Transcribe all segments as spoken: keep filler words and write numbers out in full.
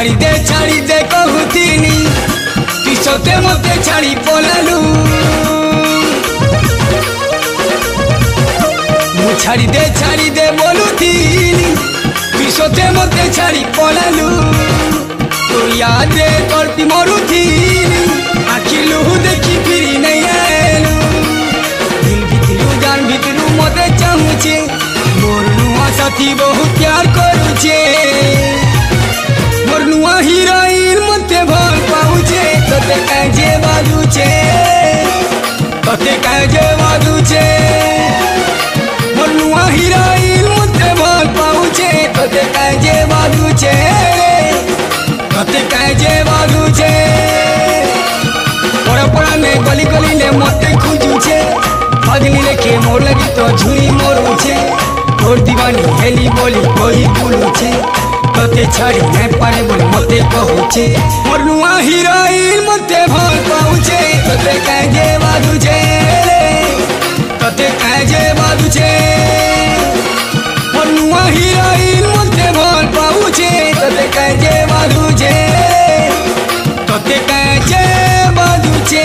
छाड़ी दे छाड़ी दे कहूतीनी तू सते मते छाड़ी पलालू मु छाड़ी दे छाड़ी दे बोलुतीनी तू सते मते छाड़ी पलालू तो याद करती मरुतीनी आखि लुहु देखी फिरी नहीं आएलू दिल भितरू जान भितरू मते चाहूचे मोर नुआ साथी बहुत प्यार करूचे मोर नुआ हीरोइन मते भल पाउचे तते काजे बाजुचे तते काजे बाजुचे मोर नुआ हीरोइन मते भल पाउचे तते काजे बाजुचे तते काजे बाजुचे पड़ा पड़ा ने गली गली ने मते खुजुचे पगली लेके मोर लगी तो झुरी मोरुचे तोर दीवानी हेली बोली कोई बुलुचे तते छाड़ी मैं पारे बोले मते कहूचे मोर नुआ हीरोइन मते भल पाउचे तते काजे बाजुचे तते काजे बाजुचे मोर नुआ हीरोइन मते भल पाउचे तते काजे बाजुचे तते काजे बाजुचे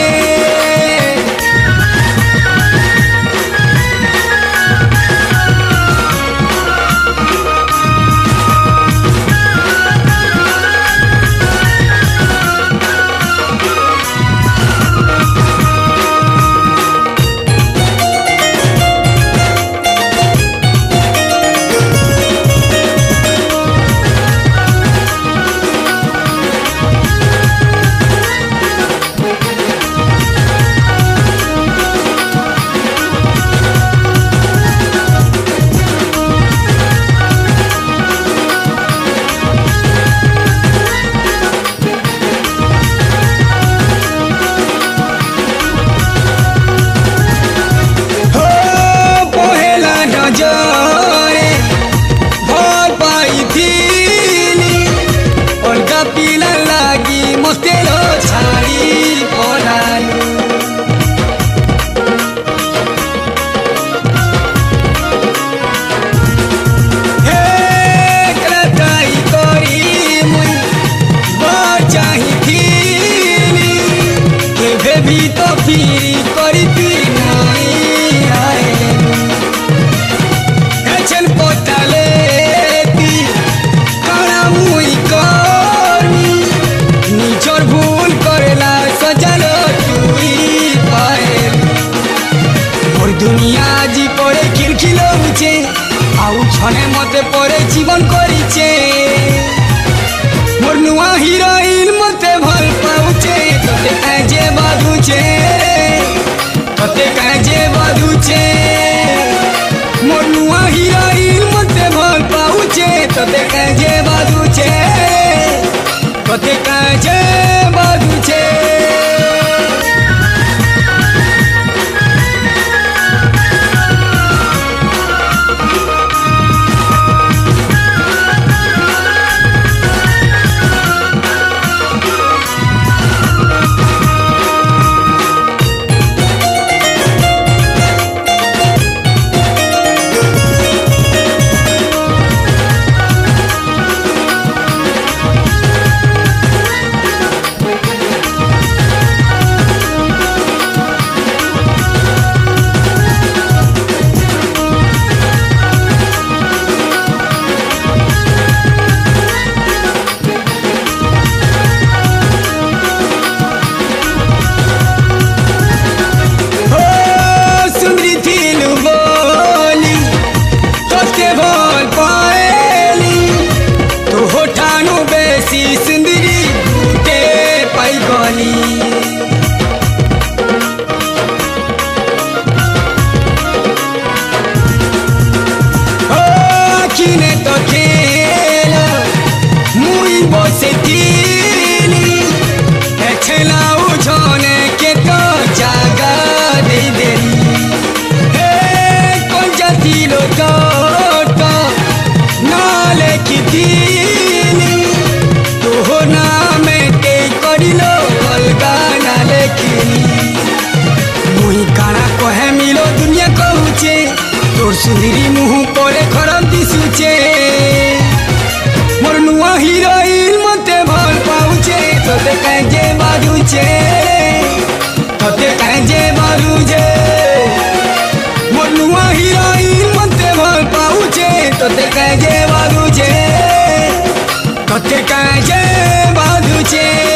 কাজে বাজুছে তোতে কাজে বাজুছে মনুয়া হিরোইন মতে ভাল পাউছে তোতে কাজে বাজুছে তোতে কাজে বাজুছে